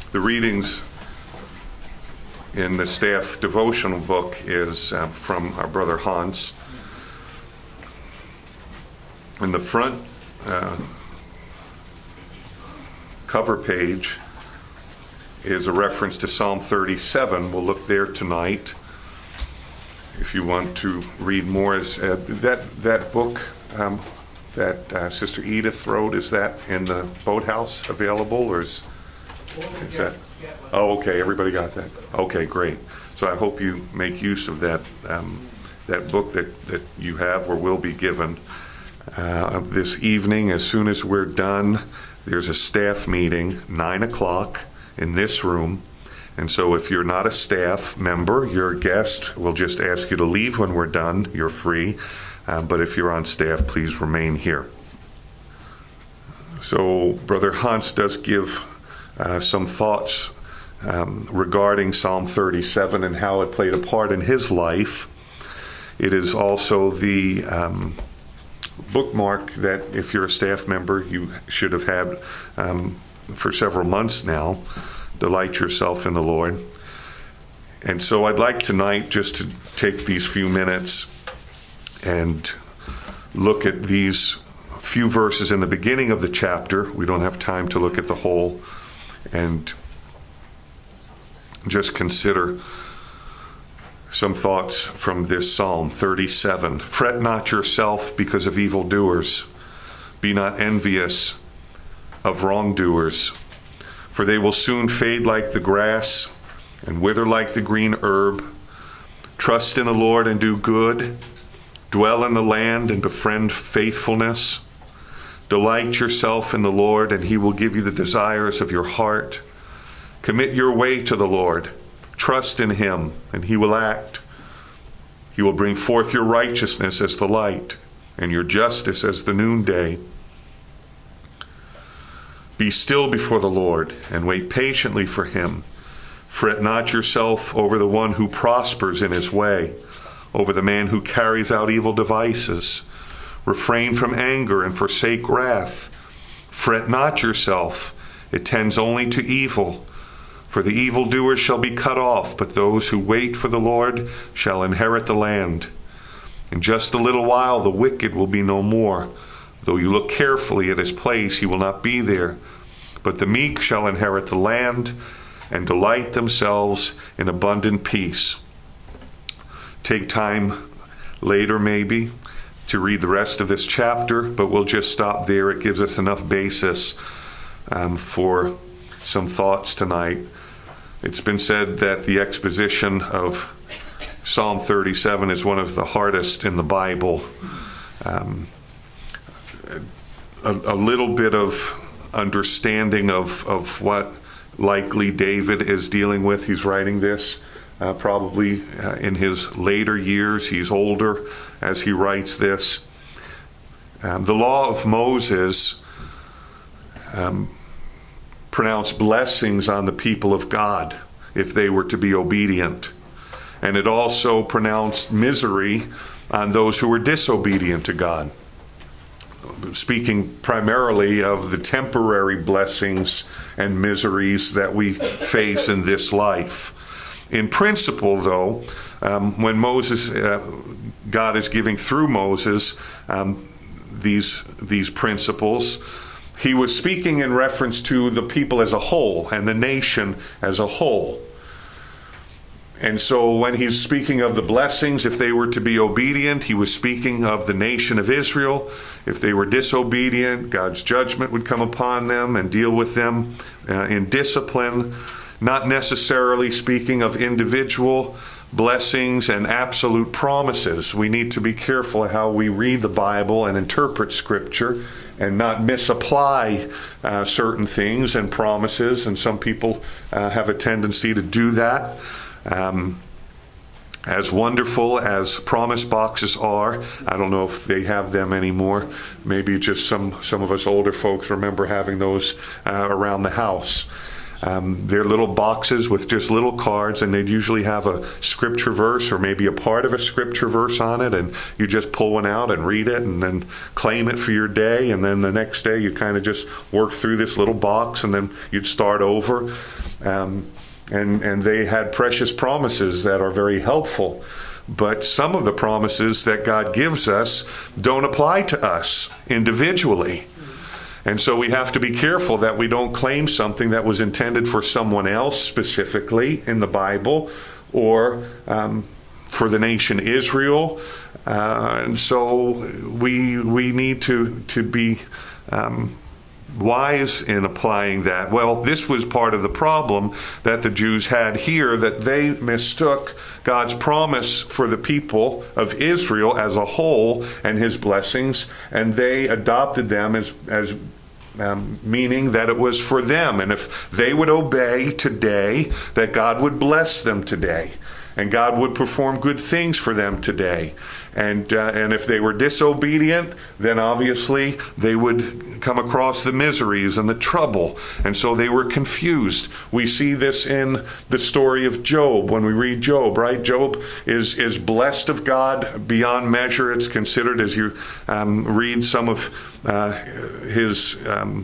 The readings in the staff devotional book is from our brother Hans. In the front cover page is a reference to Psalm 37. We'll look there tonight. If you want to read more, is that book that Sister Edith wrote, is that in the boathouse available, or is that? Oh, okay. Everybody got that. Okay, great. So I hope you make use of that book that you have or will be given this evening. As soon as we're done, there's a staff meeting, 9 o'clock, in this room. And so if you're not a staff member, you're a guest, we'll just ask you to leave when we're done. You're free. But if you're on staff, please remain here. So Brother Hans does give some thoughts regarding Psalm 37 and how it played a part in his life. It is also the bookmark that if you're a staff member, you should have had for several months now. Delight yourself in the Lord. And so I'd like tonight just to take these few minutes and look at these few verses in the beginning of the chapter. We don't have time to look at the whole, and just consider some thoughts from this Psalm 37. Fret not yourself because of evildoers. Be not envious of wrongdoers, for they will soon fade like the grass and wither like the green herb. Trust in the Lord and do good. Dwell in the land and befriend faithfulness. Delight yourself in the Lord, and he will give you the desires of your heart. Commit your way to the Lord. Trust in him, and he will act. He will bring forth your righteousness as the light, and your justice as the noonday. Be still before the Lord, and wait patiently for him. Fret not yourself over the one who prospers in his way, over the man who carries out evil devices. Refrain from anger and forsake wrath. Fret not yourself, it tends only to evil. For the evildoers shall be cut off, but those who wait for the Lord shall inherit the land. In just a little while the wicked will be no more. Though you look carefully at his place, he will not be there. But the meek shall inherit the land and delight themselves in abundant peace. Take time later maybe to read the rest of this chapter, but we'll just stop there. It gives us enough basis for some thoughts tonight. It's been said that the exposition of Psalm 37 is one of the hardest in the Bible. A little bit of understanding of what likely David is dealing with. He's writing this probably in his later years. He's older as he writes this. The law of Moses pronounced blessings on the people of God if they were to be obedient. And it also pronounced misery on those who were disobedient to God. Speaking primarily of the temporary blessings and miseries that we face in this life. In principle, though, when God is giving through Moses these principles, he was speaking in reference to the people as a whole and the nation as a whole. And so when he's speaking of the blessings, if they were to be obedient, he was speaking of the nation of Israel. If they were disobedient, God's judgment would come upon them and deal with them in discipline, not necessarily speaking of individual blessings and absolute promises. We need to be careful how we read the Bible and interpret Scripture and not misapply certain things and promises. And some people have a tendency to do that. As wonderful as promise boxes are, I don't know if they have them anymore. Maybe just some of us older folks remember having those around the house. They're little boxes with just little cards, and they'd usually have a scripture verse or maybe a part of a scripture verse on it, and you just pull one out and read it and then claim it for your day, and then the next day you kind of just work through this little box, and then you'd start over. And they had precious promises that are very helpful. But some of the promises that God gives us don't apply to us individually. And so we have to be careful that we don't claim something that was intended for someone else specifically in the Bible, or for the nation Israel. And so we need to be wise in applying that. Well, this was part of the problem that the Jews had here, that they mistook God's promise for the people of Israel as a whole and his blessings, and they adopted them as meaning that it was for them. And if they would obey today, that God would bless them today, and God would perform good things for them today. And if they were disobedient, then obviously they would come across the miseries and the trouble. And so they were confused. We see this in the story of Job when we read Job, right? Job is blessed of God beyond measure. It's considered, as you read some of his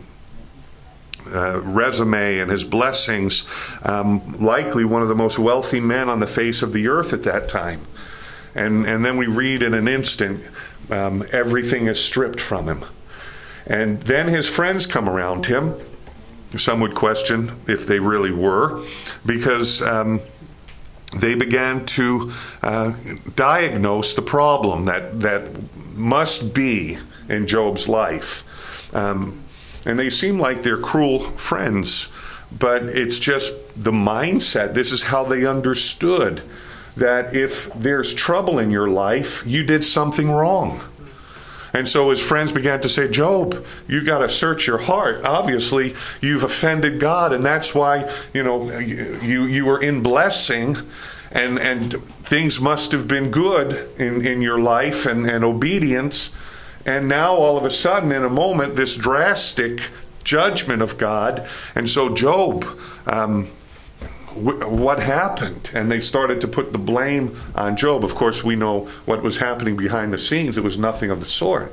resume and his blessings, likely one of the most wealthy men on the face of the earth at that time. And then we read in an instant, everything is stripped from him. And then his friends come around him. Some would question if they really were, because they began to diagnose the problem that must be in Job's life. And they seem like they're cruel friends, but it's just the mindset. This is how they understood that if there's trouble in your life, you did something wrong. And so his friends began to say, Job, you got to search your heart. Obviously, you've offended God, and that's why, you were in blessing, and things must have been good in your life and obedience. And now all of a sudden, in a moment, this drastic judgment of God. And so Job, what happened? And they started to put the blame on Job. Of course, we know what was happening behind the scenes. It was nothing of the sort.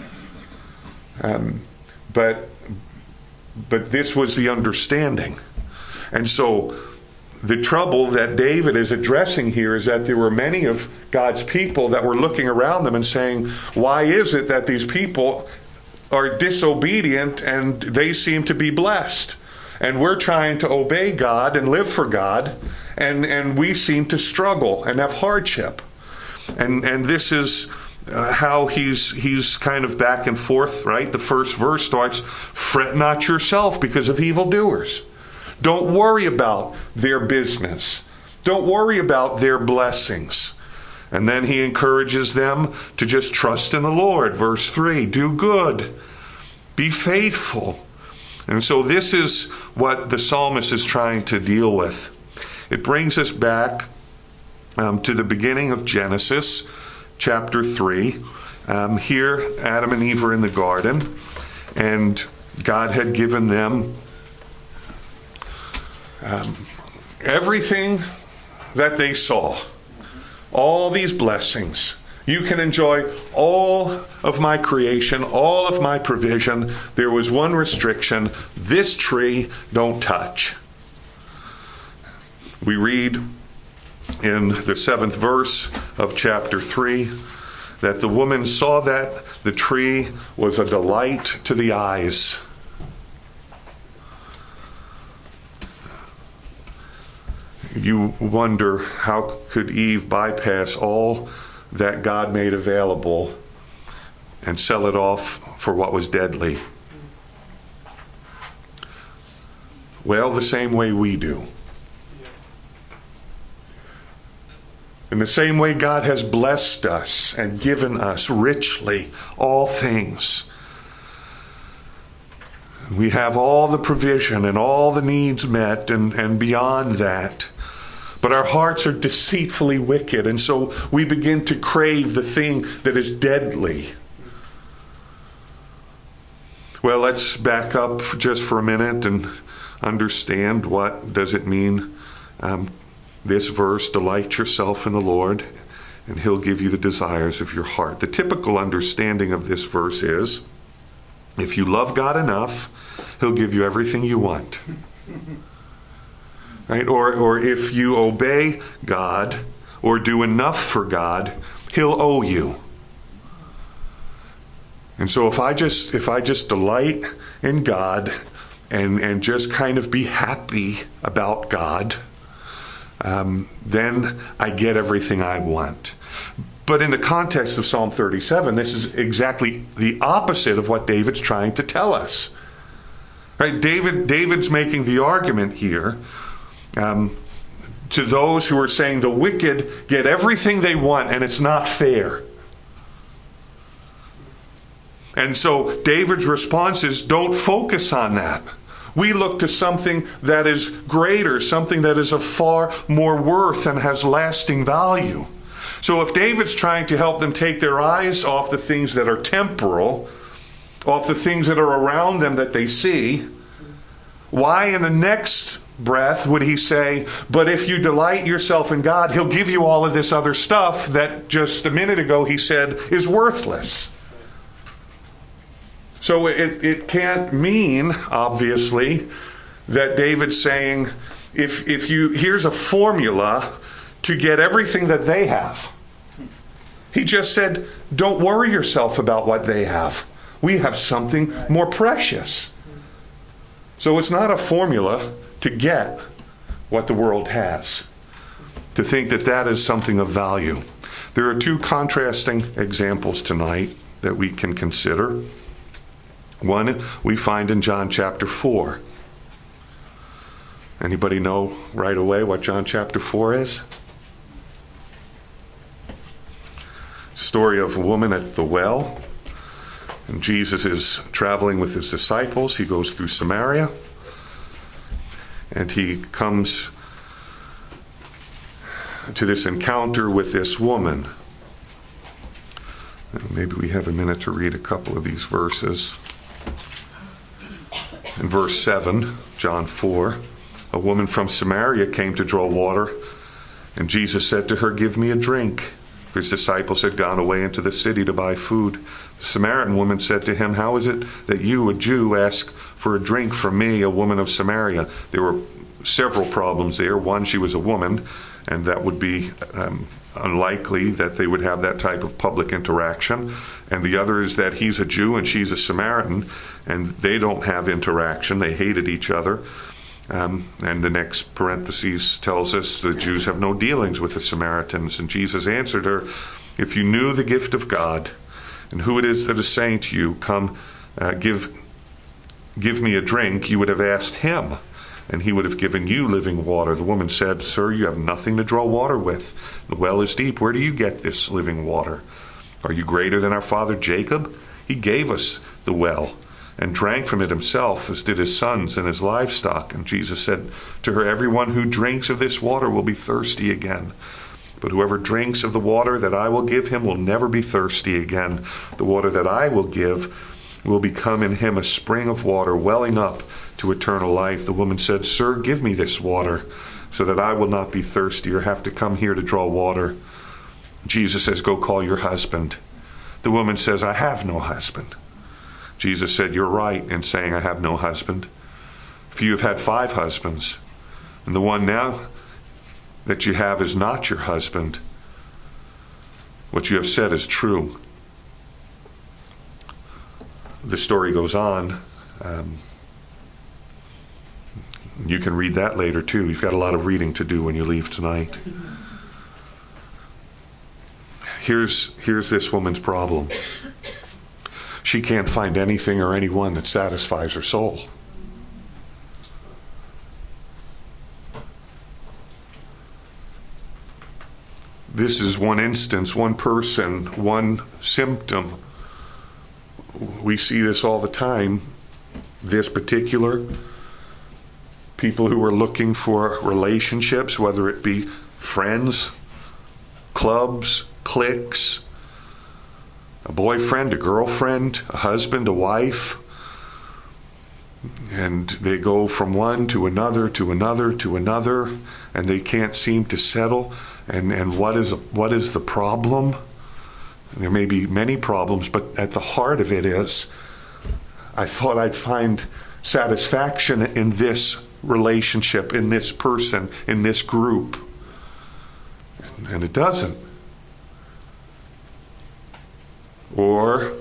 But this was the understanding. And so the trouble that David is addressing here is that there were many of God's people that were looking around them and saying, why is it that these people are disobedient and they seem to be blessed? And we're trying to obey God and live for God, and we seem to struggle and have hardship. And this is how he's kind of back and forth, right? The first verse starts, fret not yourself because of evildoers. Don't worry about their business. Don't worry about their blessings. And then he encourages them to just trust in the Lord. Verse 3, do good. Be faithful. And so this is what the psalmist is trying to deal with. It brings us back to the beginning of Genesis, chapter 3. Here, Adam and Eve are in the garden, and God had given them everything that they saw, all these blessings. You can enjoy all of my creation, all of my provision. There was one restriction: this tree, don't touch. We read in the 7th verse of chapter 3 that the woman saw that the tree was a delight to the eyes. You wonder, how could Eve bypass all that God made available and sell it off for what was deadly? Well, the same way we do. In the same way God has blessed us and given us richly all things. We have all the provision and all the needs met and beyond that. But our hearts are deceitfully wicked, and so we begin to crave the thing that is deadly. Well, let's back up just for a minute and understand, what does it mean, this verse, delight yourself in the Lord, and he'll give you the desires of your heart. The typical understanding of this verse is, if you love God enough, he'll give you everything you want. right? Or if you obey God or do enough for God, he'll owe you. And so if I just delight in God and just kind of be happy about God, then I get everything I want. But in the context of Psalm 37, this is exactly the opposite of what David's trying to tell us. Right? David's making the argument here to those who are saying the wicked get everything they want and it's not fair. And so David's response is, don't focus on that. We look to something that is greater, something that is of far more worth and has lasting value. So if David's trying to help them take their eyes off the things that are temporal, off the things that are around them that they see, why in the next breath would he say, but if you delight yourself in God, he'll give you all of this other stuff that just a minute ago he said is worthless? So it can't mean, obviously, that David's saying, here's a formula to get everything that they have. He just said, don't worry yourself about what they have. We have something more precious. So it's not a formula to get what the world has, to think that that is something of value. There are two contrasting examples tonight that we can consider. One we find in John chapter 4. Anybody know right away what John chapter 4 is? Story of a woman at the well. And Jesus is traveling with his disciples. He goes through Samaria. And he comes to this encounter with this woman. Maybe we have a minute to read a couple of these verses. In verse 7, John 4, a woman from Samaria came to draw water, and Jesus said to her, give me a drink. For his disciples had gone away into the city to buy food. The Samaritan woman said to him, how is it that you, a Jew, ask for a drink from me, a woman of Samaria? There were several problems there. One, she was a woman, and that would be unlikely that they would have that type of public interaction. And the other is that he's a Jew and she's a Samaritan, and they don't have interaction. They hated each other. And the next parenthesis tells us the Jews have no dealings with the Samaritans. And Jesus answered her, if you knew the gift of God and who it is that is saying to you, come, give me a drink, you would have asked him, and he would have given you living water. The woman said, sir, you have nothing to draw water with. The well is deep. Where do you get this living water? Are you greater than our father Jacob? He gave us the well and drank from it himself, as did his sons and his livestock. And Jesus said to her, everyone who drinks of this water will be thirsty again. But whoever drinks of the water that I will give him will never be thirsty again. The water that I will give will become in him a spring of water welling up to eternal life. The woman said, sir, give me this water so that I will not be thirsty or have to come here to draw water. Jesus says, go call your husband. The woman says, I have no husband. Jesus said, you're right in saying I have no husband. For you have had 5 husbands, and the one now that you have is not your husband. What you have said is true. The story goes on. You can read that later too. You've got a lot of reading to do when you leave tonight. Here's this woman's problem. She can't find anything or anyone that satisfies her soul. This is one instance, one person, one symptom. We see this all the time. This particular people who are looking for relationships, whether it be friends, clubs, cliques, a boyfriend, a girlfriend, a husband, a wife, and they go from one to another, to another, to another, and they can't seem to settle. And what is the problem? There may be many problems, but at the heart of it is, I thought I'd find satisfaction in this relationship in this person, in this group. And it doesn't. Or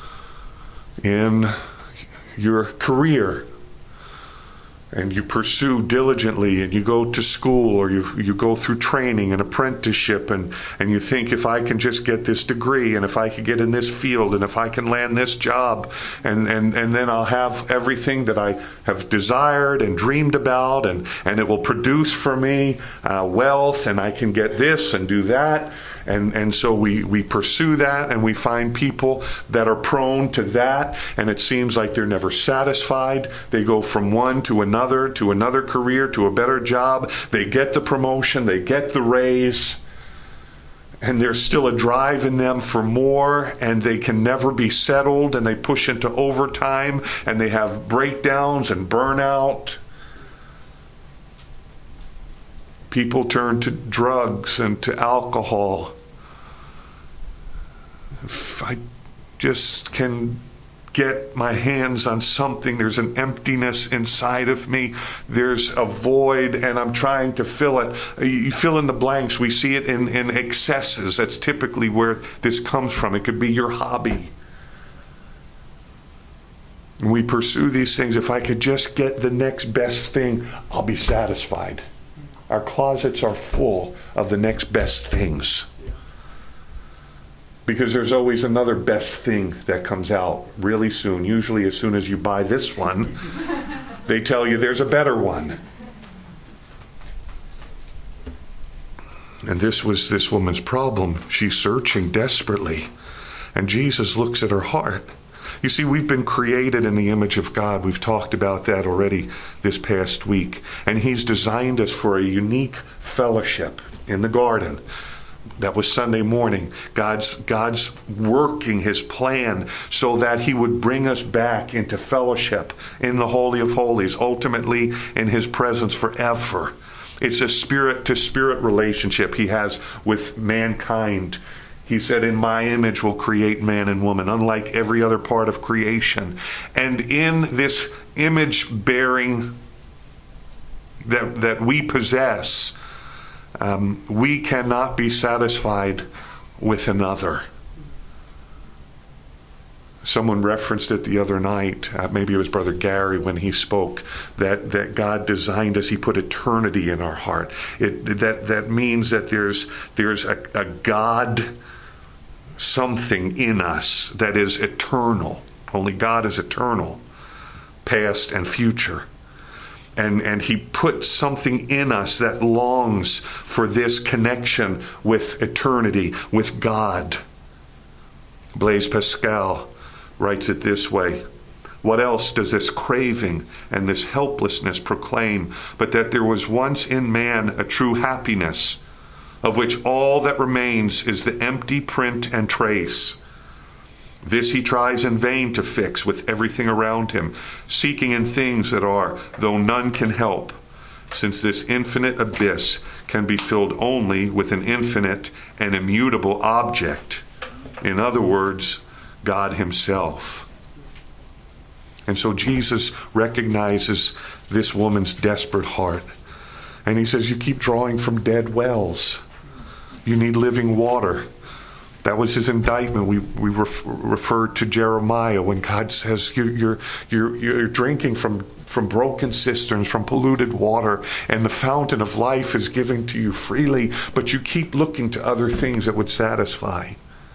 in your career, and you pursue diligently, and you go to school, or you go through training and apprenticeship, and you think, if I can just get this degree, and if I can get in this field, and if I can land this job, and then I'll have everything that I have desired and dreamed about, and it will produce for me wealth, and I can get this and do that. And so we pursue that, and we find people that are prone to that, and it seems like they're never satisfied. They go from one to another career, to a better job. They get the promotion, they get the raise, and there's still a drive in them for more, and they can never be settled, and they push into overtime, and they have breakdowns and burnout. People turn to drugs and to alcohol. If I just can get my hands on something, there's an emptiness inside of me. There's a void, and I'm trying to fill it. You fill in the blanks. We see it in excesses. That's typically where this comes from. It could be your hobby. And we pursue these things. If I could just get the next best thing, I'll be satisfied. Our closets are full of the next best things. Because there's always another best thing that comes out really soon. Usually as soon as you buy this one, they tell you there's a better one. And this was this woman's problem. She's searching desperately. And Jesus looks at her heart. You see, we've been created in the image of God. We've talked about that already this past week. And He's designed us for a unique fellowship in the garden. That was Sunday morning. God's working His plan so that He would bring us back into fellowship in the Holy of Holies, ultimately in His presence forever. It's a spirit-to-spirit relationship He has with mankind. He said, in my image will create man and woman, unlike every other part of creation. And in this image bearing that we possess, we cannot be satisfied with another. Someone referenced it the other night, maybe it was Brother Gary when he spoke, that God designed us, He put eternity in our heart. That means that there's a God something in us that is eternal. Only God is eternal, past and future. And He put something in us that longs for this connection with eternity, with God. Blaise Pascal writes it this way: what else does this craving and this helplessness proclaim but that there was once in man a true happiness, of which all that remains is the empty print and trace? This he tries in vain to fix with everything around him, seeking in things that are, though none can help, since this infinite abyss can be filled only with an infinite and immutable object. In other words, God Himself. And so Jesus recognizes this woman's desperate heart. And He says, you keep drawing from dead wells. You need living water. That was His indictment. We referred to Jeremiah when God says you're drinking from broken cisterns, from polluted water, and the fountain of life is given to you freely, but you keep looking to other things that would satisfy.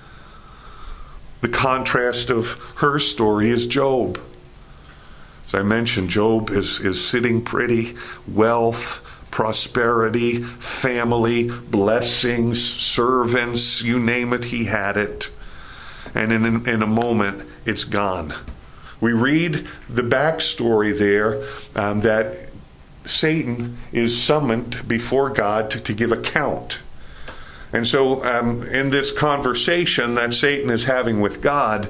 The contrast of her story is Job. As I mentioned, Job is sitting pretty, wealth, prosperity, family, blessings, servants, you name it, he had it. And in a moment, it's gone. We read the backstory there that Satan is summoned before God to give account. And so in this conversation that Satan is having with God,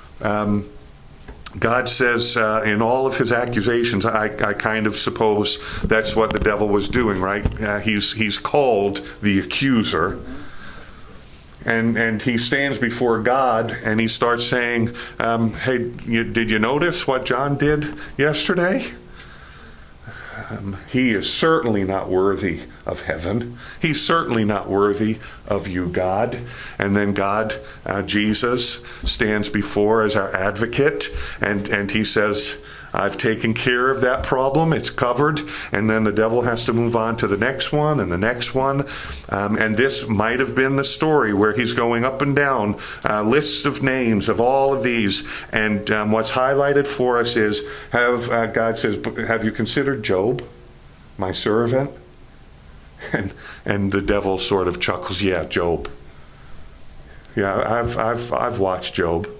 God says in all of his accusations, I kind of suppose that's what the devil was doing, right? He's called the accuser. And he stands before God and he starts saying, hey, did you notice what John did yesterday? He is certainly not worthy of heaven. He's certainly not worthy of you, God. And then God, Jesus, stands before as our advocate, and he says, I've taken care of that problem. It's covered. And then the devil has to move on to the next one and the next one. And this might have been the story where he's going up and down lists of names of all of these. And what's highlighted for us is, God says, have you considered Job, my servant? And the devil sort of chuckles, yeah, Job. Yeah, I've watched Job.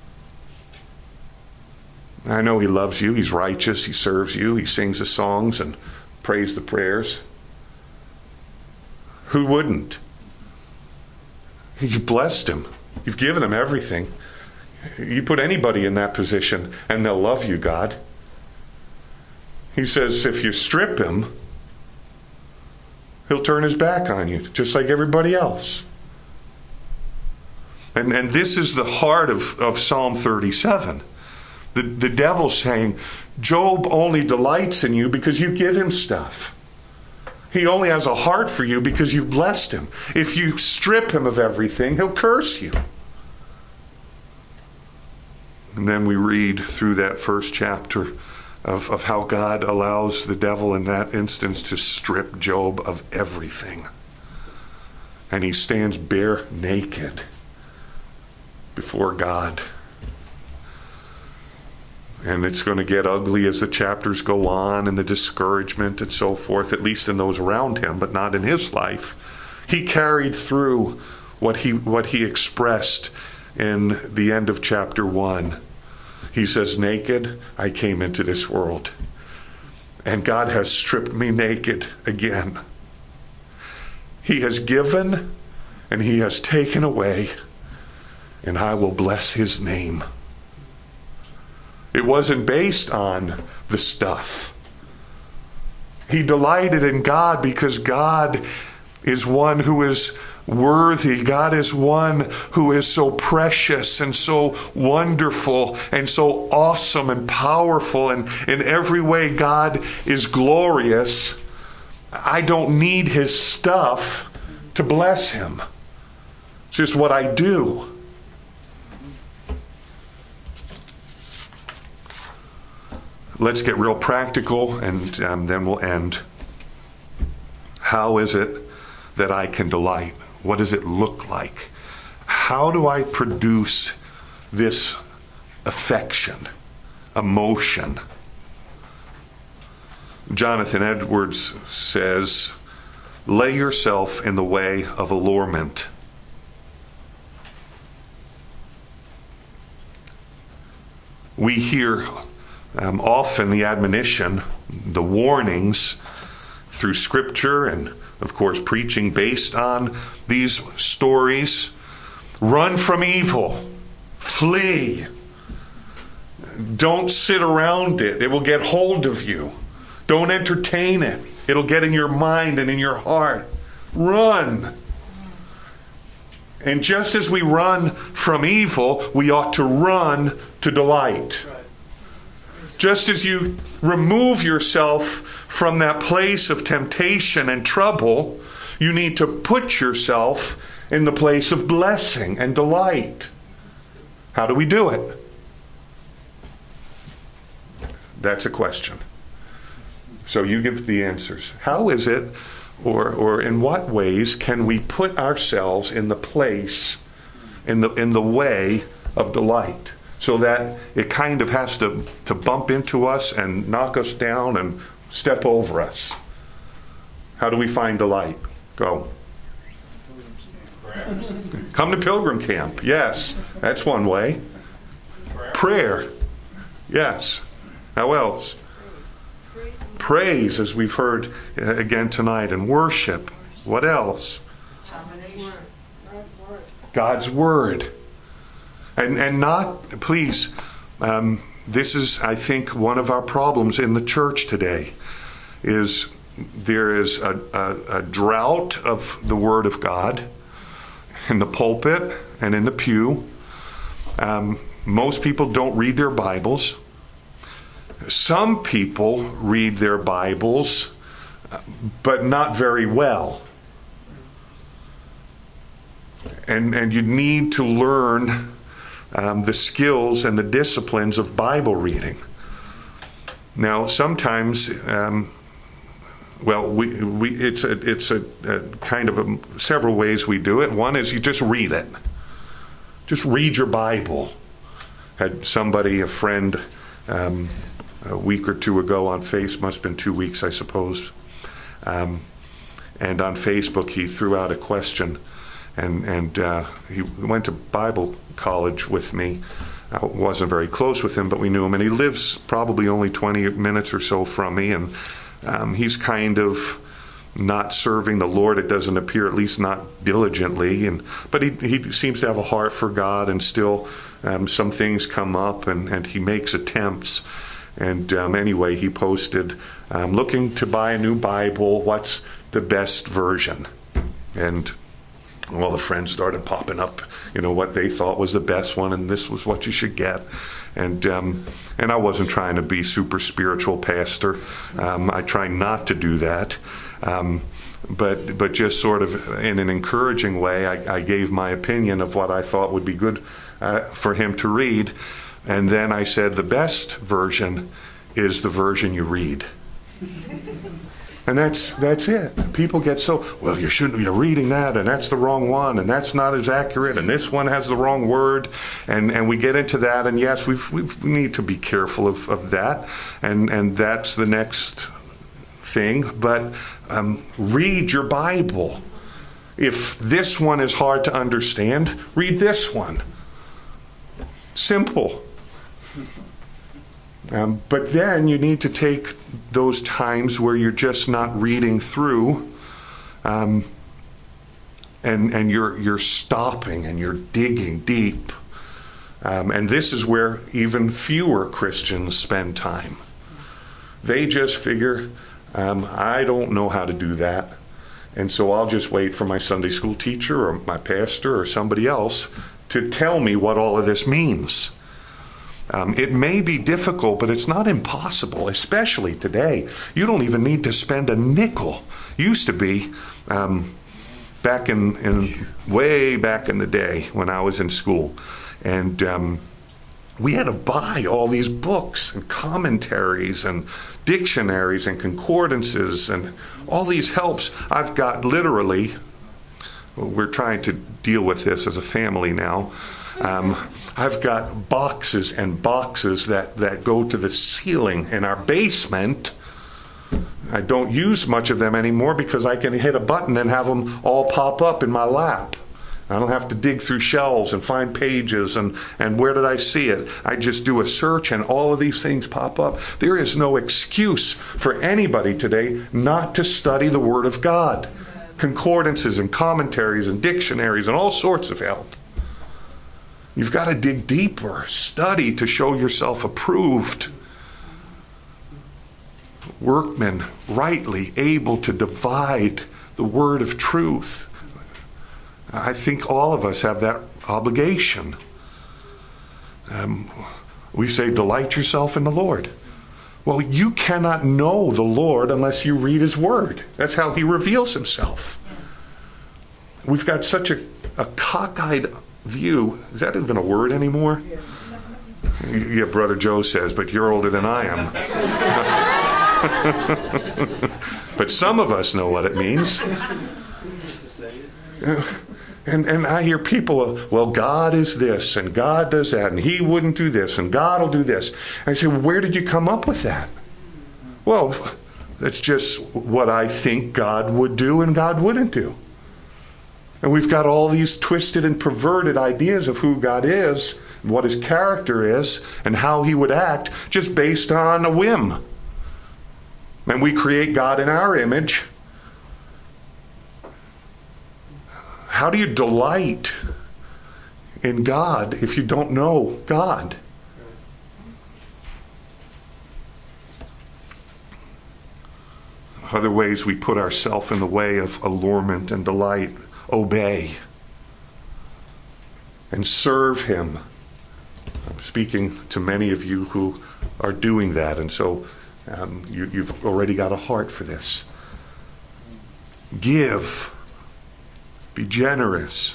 I know he loves you. He's righteous. He serves you. He sings the songs and prays the prayers. Who wouldn't? You blessed him. You've given him everything. You put anybody in that position and they'll love you, God. He says if you strip him, he'll turn his back on you, just like everybody else. And this is the heart of Psalm 37. The devil's saying, Job only delights in you because you give him stuff. He only has a heart for you because you've blessed him. If you strip him of everything, he'll curse you. And then we read through that first chapter of how God allows the devil in that instance to strip Job of everything. And he stands bare naked before God. And it's going to get ugly as the chapters go on, and the discouragement and so forth, at least in those around him, but not in his life. He carried through what he expressed in the end of chapter 1. He says, naked I came into this world, and God has stripped me naked again. He has given and he has taken away, and I will bless his name. It wasn't based on the stuff. He delighted in God because God is one who is worthy. God is one who is so precious and so wonderful and so awesome and powerful. And in every way, God is glorious. I don't need his stuff to bless him. It's just what I do. Let's get real practical, and then we'll end. How is it that I can delight? What does it look like? How do I produce this affection, emotion? Jonathan Edwards says, lay yourself in the way of allurement. We hear often the admonition, the warnings through Scripture and, of course, preaching based on these stories. Run from evil. Flee. Don't sit around it. It will get hold of you. Don't entertain it. It'll get in your mind and in your heart. Run. And just as we run from evil, we ought to run to delight. Just as you remove yourself from that place of temptation and trouble, you need to put yourself in the place of blessing and delight. How do we do it? That's a question. So you give the answers. How is it, or in what ways can we put ourselves in the place, in the way of delight? So that it kind of has to bump into us and knock us down and step over us. How do we find delight? Go. Come to Pilgrim Camp. Yes, that's one way. Prayer. Yes. How else? Praise, as we've heard again tonight, and worship. What else? God's Word. And not, please, this is, I think, one of our problems in the church today, is there is a drought of the Word of God in the pulpit and in the pew. Most people don't read their Bibles. some people read their Bibles, but not very well. And you need to learn the skills and the disciplines of Bible reading. Now, sometimes, it's a kind of several ways we do it. One is you just read it. Just read your Bible. Had somebody, a friend, a week or two ago on Facebook, must have been 2 weeks, I suppose. And on Facebook, he threw out a question. And he went to Bible college with me. I wasn't very close with him, but we knew him. And he lives probably only 20 minutes or so from me. And he's kind of not serving the Lord, it doesn't appear, at least not diligently. But he seems to have a heart for God, and still some things come up, and he makes attempts. And anyway, he posted, looking to buy a new Bible, what's the best version? And all the friends started popping up, what they thought was the best one, and this was what you should get. And I wasn't trying to be super spiritual pastor. I try not to do that. But just sort of in an encouraging way, I gave my opinion of what I thought would be good for him to read. And then I said, the best version is the version you read. And that's it. People get so, well, you're reading that, and that's the wrong one, and that's not as accurate, and this one has the wrong word, and we get into that, and yes, we need to be careful of that, and that's the next thing. But read your Bible. If this one is hard to understand, read this one. Simple. But then you need to take those times where you're just not reading through, and you're stopping and you're digging deep. And this is where even fewer Christians spend time. They just figure, I don't know how to do that, and so I'll just wait for my Sunday school teacher or my pastor or somebody else to tell me what all of this means. It may be difficult, but it's not impossible, especially today. You don't even need to spend a nickel. Used to be, way back in the day when I was in school. And we had to buy all these books and commentaries and dictionaries and concordances and all these helps. I've got literally, we're trying to deal with this as a family now. I've got boxes and boxes that go to the ceiling in our basement. I don't use much of them anymore because I can hit a button and have them all pop up in my lap. I don't have to dig through shelves and find pages and where did I see it? I just do a search and all of these things pop up. There is no excuse for anybody today not to study the Word of God. Concordances and commentaries and dictionaries and all sorts of help. You've got to dig deeper, study to show yourself approved. Workmen rightly able to divide the word of truth. I think all of us have that obligation. We say, delight yourself in the Lord. Well, you cannot know the Lord unless you read His Word. That's how He reveals Himself. We've got such a cockeyed view. Is that even a word anymore? Yeah, Brother Joe says, but you're older than I am. But some of us know what it means. And I hear people, well, God is this, and God does that, and He wouldn't do this, and God will do this. And I say, well, where did you come up with that? Well, that's just what I think God would do and God wouldn't do. And we've got all these twisted and perverted ideas of who God is, and what His character is, and how He would act, just based on a whim. And we create God in our image. How do you delight in God if you don't know God? Other ways we put ourselves in the way of allurement and delight. Obey and serve Him. speaking to many of you who are doing that, and so you've already got a heart for this. Give. Be generous.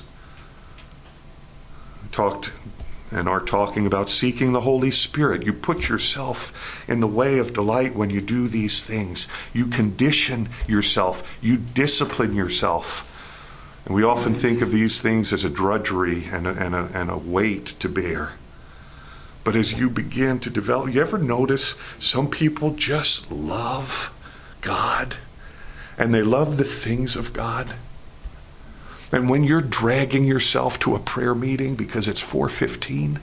We talked and are talking about seeking the Holy Spirit. You put yourself in the way of delight when you do these things. You condition yourself. You discipline yourself. And we often think of these things as a drudgery and a weight to bear. But as you begin to develop, you ever notice some people just love God and they love the things of God? And when you're dragging yourself to a prayer meeting because it's 4:15,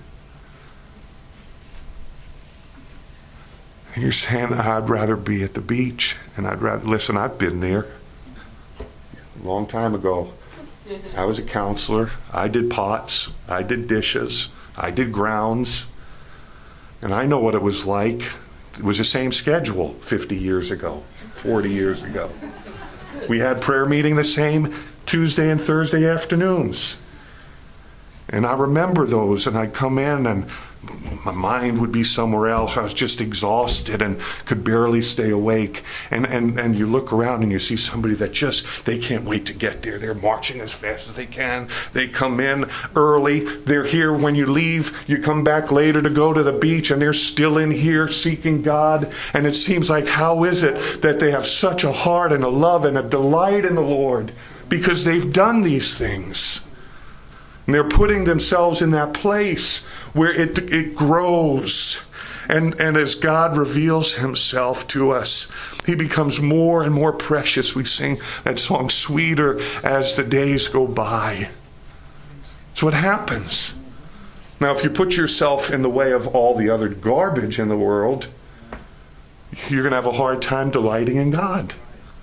and you're saying, I'd rather be at the beach, and listen, I've been there a long time ago. I was a counselor. I did pots. I did dishes. I did grounds. And I know what it was like. It was the same schedule 50 years ago, 40 years ago. We had prayer meeting the same Tuesday and Thursday afternoons. And I remember those, and I'd come in and my mind would be somewhere else. I was just exhausted and could barely stay awake. And you look around and you see somebody that they can't wait to get there. They're marching as fast as they can. They come in early. They're here when you leave. You come back later to go to the beach, and they're still in here seeking God. And it seems like, how is it that they have such a heart and a love and a delight in the Lord? Because they've done these things. And they're putting themselves in that place where it grows. And as God reveals himself to us, he becomes more and more precious. We sing that song, sweeter as the days go by. That's what happens. Now, if you put yourself in the way of all the other garbage in the world, you're going to have a hard time delighting in God.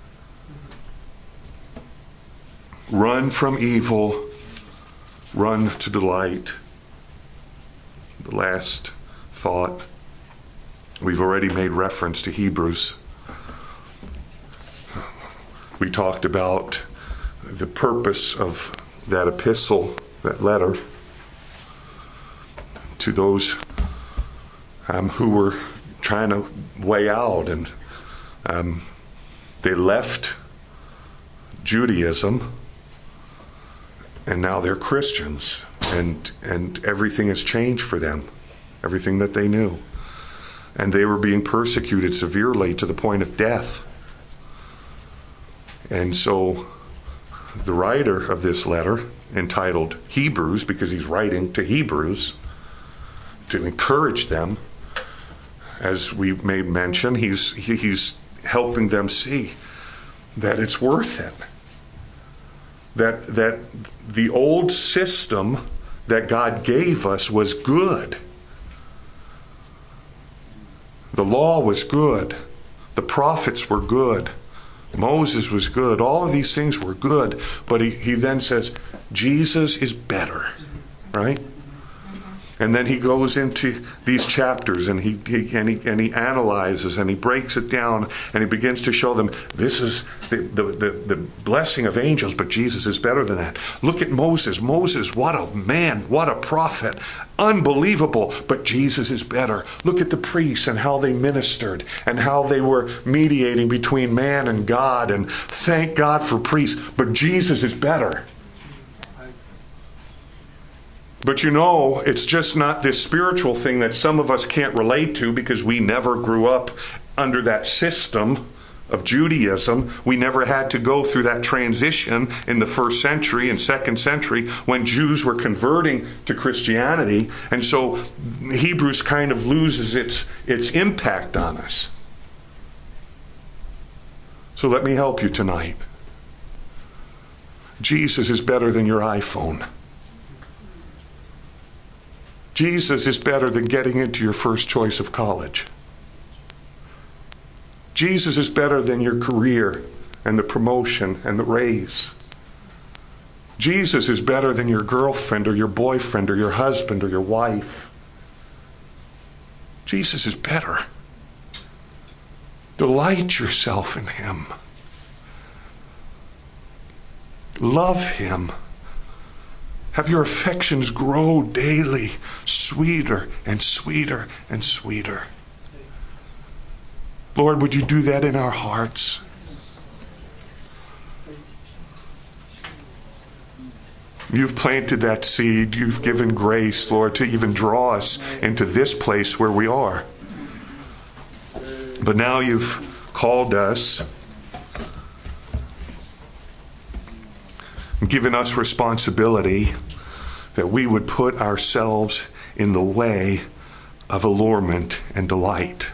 Run from evil. Run to delight. The last thought. We've already made reference to Hebrews. We talked about the purpose of that epistle, that letter, to those who were trying to weigh out, and they left Judaism, and now they're Christians, and everything has changed for them, everything that they knew. And they were being persecuted severely to the point of death. And so the writer of this letter, entitled Hebrews, because he's writing to Hebrews to encourage them, as we may mention, he's helping them see that it's worth it. That the old system that God gave us was good. The law was good. The prophets were good. Moses was good. All of these things were good. But he then says, Jesus is better. Right? And then he goes into these chapters, and he analyzes, and he breaks it down, and he begins to show them this is the blessing of angels, but Jesus is better than that. Look at Moses. Moses, what a man, what a prophet. Unbelievable, but Jesus is better. Look at the priests and how they ministered and how they were mediating between man and God, and thank God for priests, but Jesus is better. But it's just not this spiritual thing that some of us can't relate to because we never grew up under that system of Judaism. We never had to go through that transition in the 1st century and 2nd century when Jews were converting to Christianity. And so Hebrews kind of loses its impact on us. So let me help you tonight. Jesus is better than your iPhone. Jesus is better than getting into your first choice of college. Jesus is better than your career and the promotion and the raise. Jesus is better than your girlfriend or your boyfriend or your husband or your wife. Jesus is better. Delight yourself in him. Love him. Have your affections grow daily sweeter and sweeter and sweeter. Lord, would you do that in our hearts? You've planted that seed. You've given grace, Lord, to even draw us into this place where we are. But now you've called us and given us responsibility that we would put ourselves in the way of allurement and delight.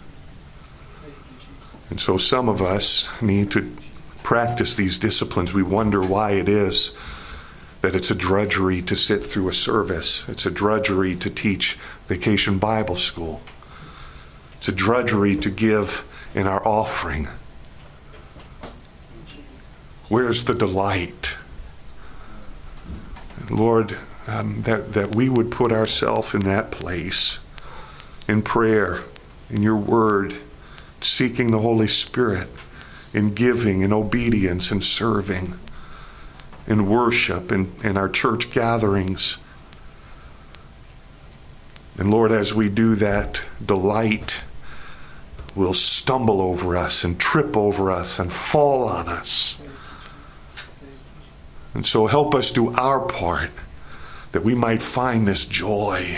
And so some of us need to practice these disciplines. We wonder why it is that it's a drudgery to sit through a service. It's a drudgery to teach Vacation Bible School. It's a drudgery to give in our offering. Where's the delight? Lord, that we would put ourselves in that place, in prayer, in your word, seeking the Holy Spirit, in giving, in obedience, in serving, in worship, in our church gatherings. And Lord, as we do that, delight will stumble over us and trip over us and fall on us. And so help us do our part, that we might find this joy,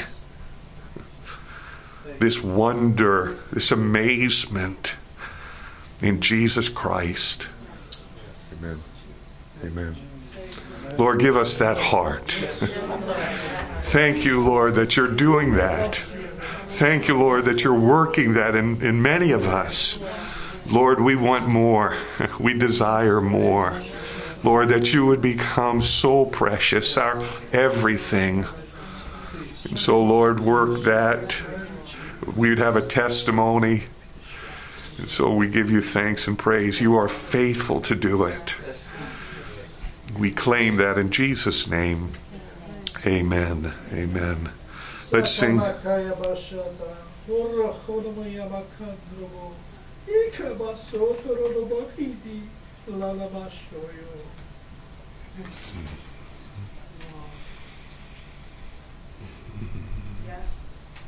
this wonder, this amazement in Jesus Christ. Amen. Amen. Lord, give us that heart. Thank you, Lord, that you're doing that. Thank you, Lord, that you're working that in many of us. Lord, we want more. We desire more. Lord, that you would become so precious, our everything. And so, Lord, work that. We would have a testimony. And so we give you thanks and praise. You are faithful to do it. We claim that in Jesus' name. Amen. Amen. Let's sing. Yes.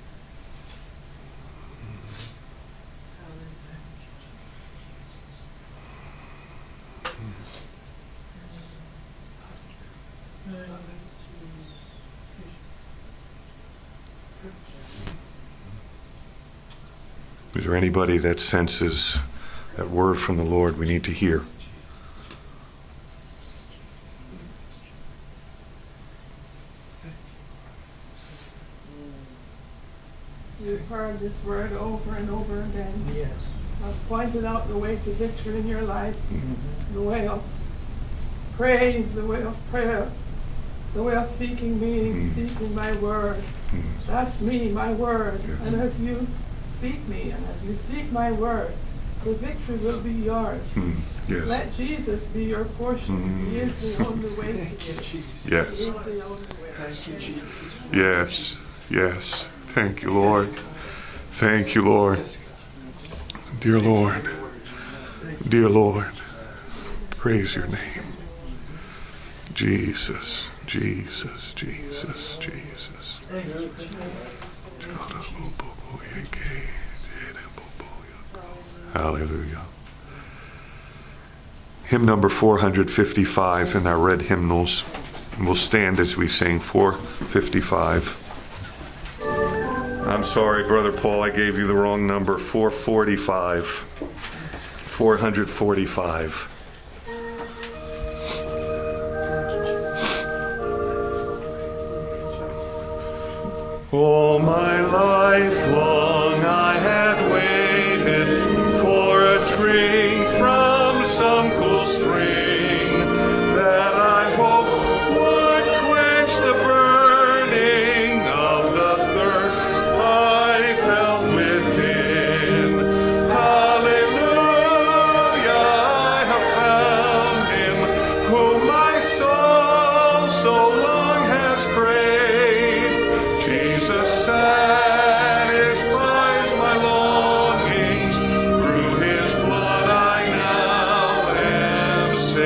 Is there anybody that senses that word from the Lord we need to hear? You've heard this word over and over again. Yes. I've pointed out the way to victory in your life, the way of praise, the way of prayer, the way of seeking me, seeking my word. That's me, my word. Yes. And as you seek me and as you seek my word, the victory will be yours. Yes. Let Jesus be your portion. He is the only way. Thank you, Jesus. Yes. He is the only way. Thank you, Jesus. Yes. Yes. Thank you, Lord. Thank you, Lord. Dear Lord. Dear Lord. Praise your name. Jesus. Jesus. Jesus. Jesus. Thank you, Jesus. Hallelujah. Hymn number 455 in our red hymnals. We'll stand as we sing 455. I'm sorry, Brother Paul, I gave you the wrong number. 445. 445. All my life long I had waited for a drink from some cool spring that I hope would quench the burning of the thirst I felt within. Hallelujah, I have found him whom my soul so long has craved. Jesus satisfies my longings. Through his blood I now am saved.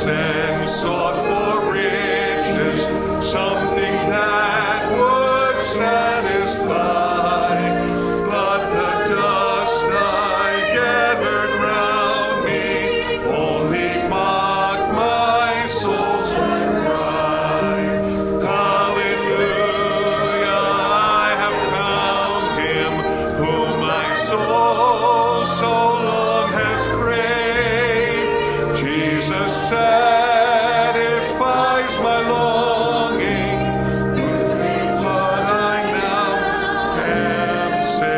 and sought for riches, something that would satisfy. But the dust I gathered round me only mocked my soul's cry. Hallelujah, I have found him whom my soul so long has craved. Jesus satisfies my longing, but I now am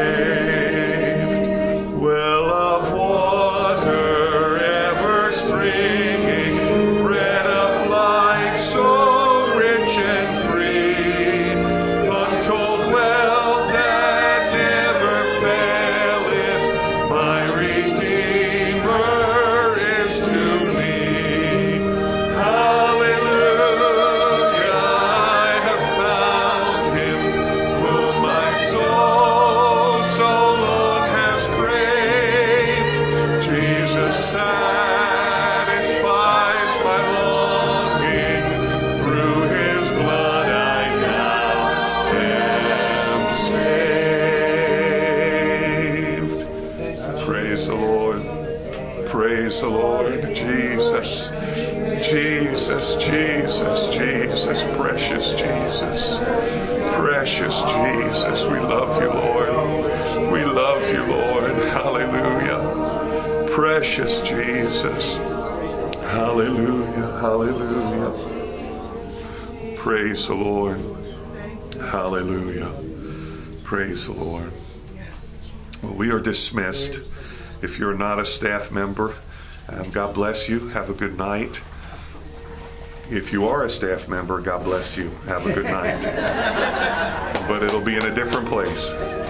saved. Well of water ever springing, bread of life so rich and free, untold wealth that never faileth, my Redeemer is to me. Hallelujah, I have found him whom my soul so long has craved. Jesus satisfies my longing, through his blood I now am saved. Praise the Lord. Praise the Lord. Jesus. Jesus, Jesus, Jesus, precious Jesus. Precious Jesus. We love you, Lord. We love you, Lord. Hallelujah. Precious Jesus. Hallelujah. Hallelujah. Praise the Lord. Hallelujah. Praise the Lord. Well, we are dismissed. If you're not a staff member, God bless you. Have a good night. If you are a staff member, God bless you. Have a good night. But it'll be in a different place.